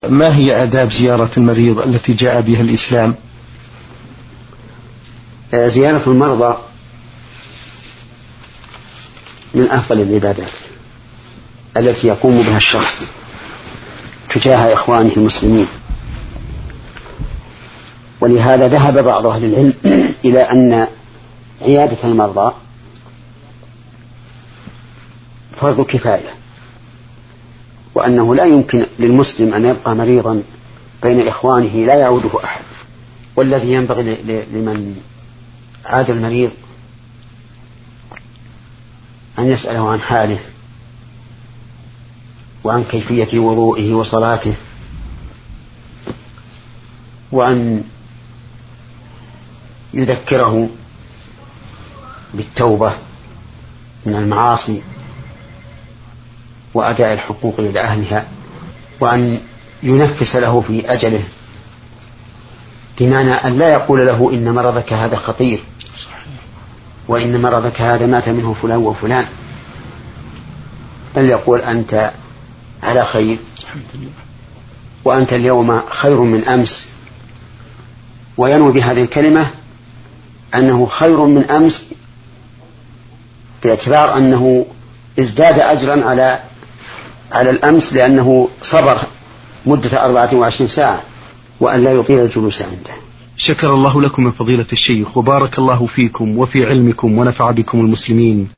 ما هي آداب زيارة المريض التي جاء بها الإسلام؟ زيارة المرضى من أفضل العبادات التي يقوم بها الشخص تجاه إخوانه المسلمين، ولهذا ذهب بعض أهل العلم إلى أن عيادة المرضى فرض كفاية، وأنه لا يمكن للمسلم أن يبقى مريضا بين إخوانه لا يعوده أحد، والذي ينبغي لمن عاد المريض أن يسأله عن حاله وعن كيفية وضوئه وصلاته، وأن يذكره بالتوبة من المعاصي وأداء الحقوق إلى أهلها، وأن ينفس له في أجله، بمعنى أن لا يقول له إن مرضك هذا خطير وإن مرضك هذا مات منه فلان وفلان، بل يقول أنت على خير وأنت اليوم خير من أمس، وينوي بهذه الكلمة أنه خير من أمس باعتبار أنه ازداد أجرا على الأمس لأنه صبر مدة 24 ساعة وأن لا يطيل الجلوس عنده. شكر الله لكم من فضيلة الشيخ، وبارك الله فيكم وفي علمكم ونفع بكم المسلمين.